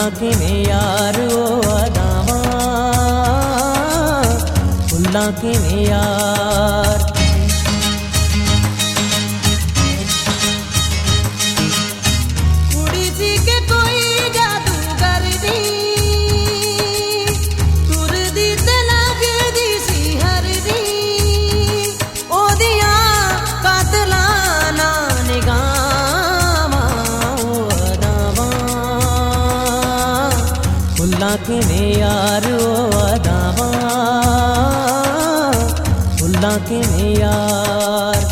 ਭੁੱਲਾਂ ਕਿਵੇਂ ਯਾਰ ਉਹ ਅਦਾਵਾਂ, ਭੁੱਲਾਂ ਕਿਵੇਂ ਯਾਰ। ਕੁੜੀ ਸੀ ਕਿ ਕੋਈ ਜਾਦੂਗਰ ਦੀ, ਤੁਰਦੀ ਤੇ ਲੱਗਦੀ ਸੀ ਹਰਦੀ, ਉਹਦੀਆਂ ਕਾਤਲਾਨਾ ਨਿਗਾਹਾਂ ਉਹ ਅਦਾਵਾਂ, ਭੁੱਲਾਂ ਕਿਵੇਂ ਯਾਰ ਉਹ ਅਦਾਵਾਂ, ਭੁੱਲਾਂ ਕਿਵੇਂ ਯਾਰ।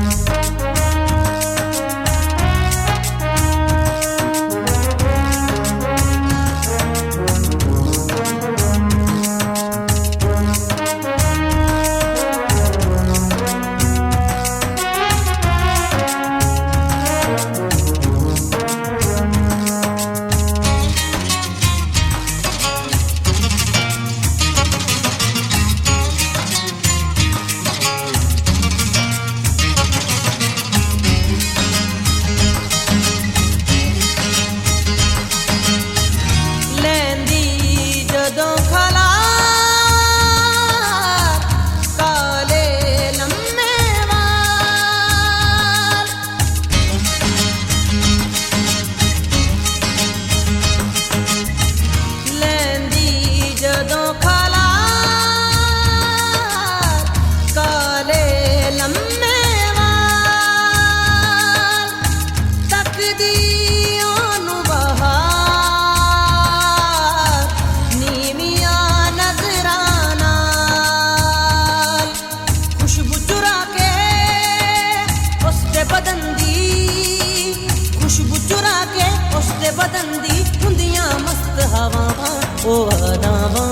ਬਦਨ ਦੀ ਹੁੰਦੀਆਂ ਮਸਤ ਹਵਾਵਾਂ ਉਹ ਅਦਾਵਾਂ,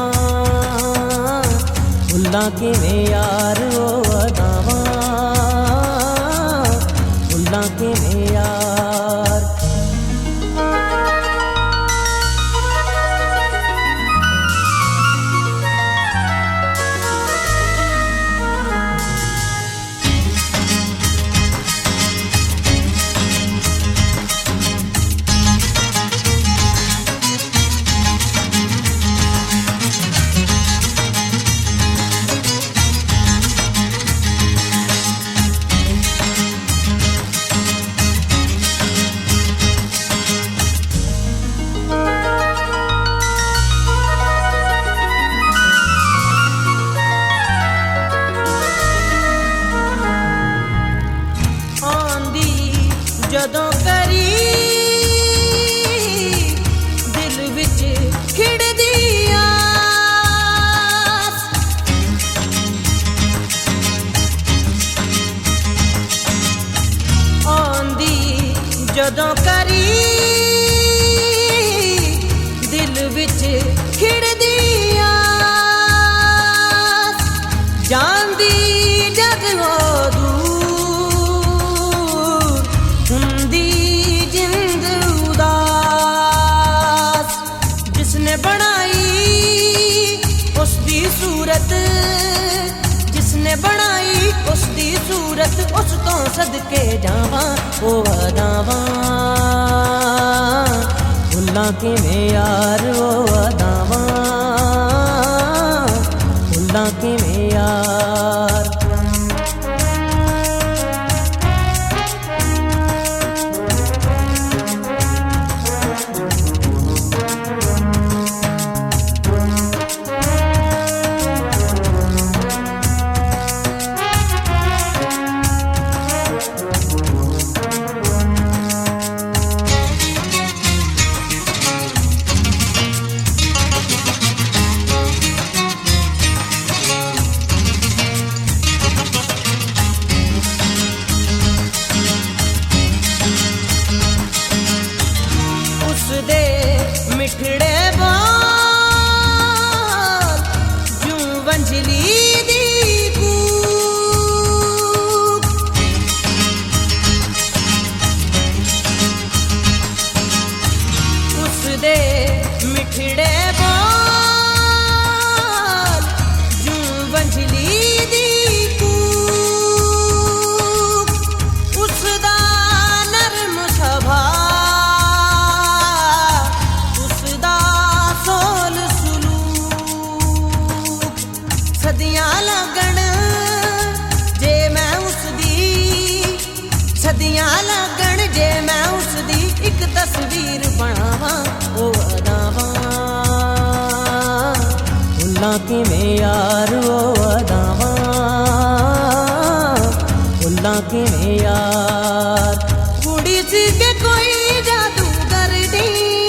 ਭੁੱਲਾਂ ਕਿਵੇਂ ਯਾਰ ਉਹ ਅਦਾਵਾਂ, ਭੁੱਲਾਂ ਕਿਵੇਂ ਯਾਰ। ਜਦੋਂ ਕਰੀ ਦਿਲ ਵਿੱਚ ਖਿੜਦੀ ਆਸ, ਆਉਂਦੀ ਜਦੋਂ ਕਰੀ ਦਿਲ ਵਿੱਚ ਖਿੜਦੀ ਆਸ, ਜਾਂਦੀ ਜਦ ਉਹ ਦੂਰ ਹੁੰਦੀ ਜਿੰਦ ਉਦਾਸ, ਜਿਸਨੇ ਬਣਾਈ ਉਸਦੀ ਸੂਰਤ, ਜਿਸਨੇ ਬਣਾਈ ਉਸਦੀ ਸੂਰਤ, ਉਸ ਤੋਂ ਸਦਕੇ ਜਾਵਾਂ ਉਹ ਅਦਾਵਾਂ, ਭੁੱਲਾਂ ਕਿਵੇਂ ਯਾਰ ਉਹ ਅਦਾਵਾਂ, ਭੁੱਲਾਂ ਕਿਵੇਂ ਯਾਰ। ਤੀਰ ਬਣਾਵਾਂ ਉਹ ਅਦਾਵਾਂ ਭੁੱਲਾਂ ਕਿਵੇਂ ਯਾਰ ਉਹ ਅਦਾਵਾਂ ਭੁੱਲਾਂ ਕਿਵੇਂ ਯਾਰ ਕੁੜੀ ਸੀ ਕਿ ਕੋਈ ਜਾਦੂ ਕਰਦੀ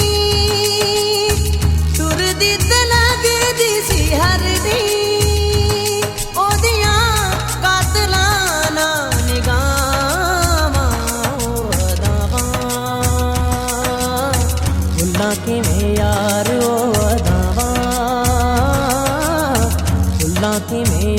ਤੁਰਦੀ ਤੇ ਲੱਗਦੀ ਸੀ ਹਰਦੀ ਉਹਦੀਆਂ ਕਾਤਲਾਨਾ ਨਿਗਾਹਾਂ ਉਹ ਅਦਾਵਾਂ ਭੁੱਲਾਂ ਕਿਵੇਂ ਯਾਰ ਉਹ ਅਦਾਵਾਂ ਭੁੱਲਾਂ ਕਿਵੇਂ